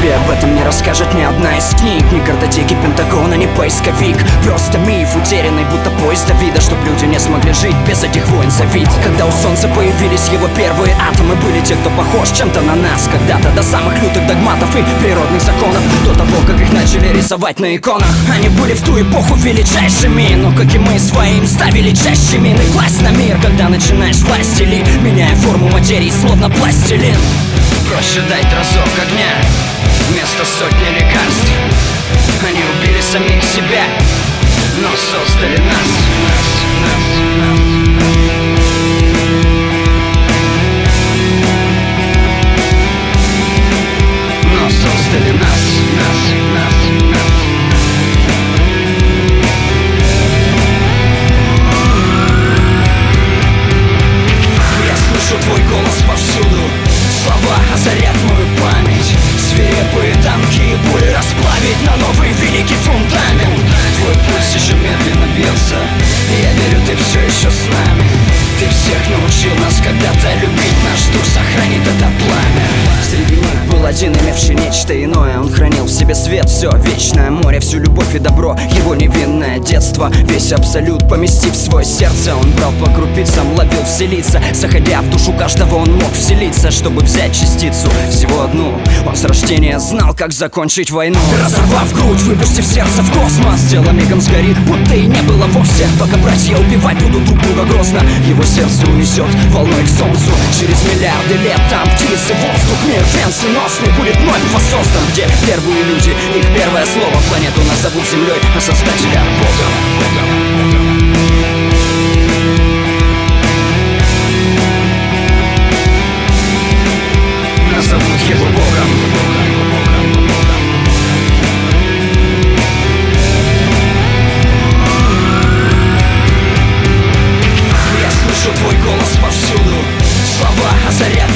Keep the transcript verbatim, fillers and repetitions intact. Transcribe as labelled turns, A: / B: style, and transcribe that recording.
A: тебе об этом не расскажет ни одна из книг. Ни картотеки Пентагона, ни поисковик. Просто миф, утерянный, будто поезд Давида, чтоб люди не смогли жить без этих войн за вид. Когда у солнца появились его первые атомы, были те, кто похож чем-то на нас когда-то. До самых лютых догматов и природных законов, до того, как их начали рисовать на иконах. Они были в ту эпоху величайшими, но, как и мы своим, ставили чаще мины. Власть на мир, когда начинаешь власть делить, меняя форму материи, словно пластилин. Проще дать разок огня вместо сотни лекарств. Они убили самих себя, но создали нас. Но создали нас, нас, нас, нас. Я слышу твой голос повсюду, слова озарят мою память. Свирепые танки и пули расплавить на новый великий фундамент. Твой пульс еще медленно бьется, и я верю, ты все еще с нами. Ты всех научил нас когда-то любить, наш дух сохранит это пламя. Среди них был один, имевший нечто иное. Он хранил в себе свет, все вечное море, всю любовь и добро, его невинное детство. Весь абсолют поместив в свое сердце, он брал по крупицам, ловил все лица. Заходя в душу каждого, он мог вселиться, чтобы взять частицу, всего одну. Он с рождения знал, как закончить войну. Разорвав грудь, выпустив сердце в космос, тело мигом сгорит, будто и не было вовсе. Пока братья убивать будут друг друга грозно, его сердце унесет волной к солнцу. Через миллиарды лет там птицы, воздух, мир венценосный будет вновь воссоздан, где первые люди, их первое слово. Планету назовут землей, а создателя Богом. Назовут его Богом. Я слышу твой голос повсюду, слова озарят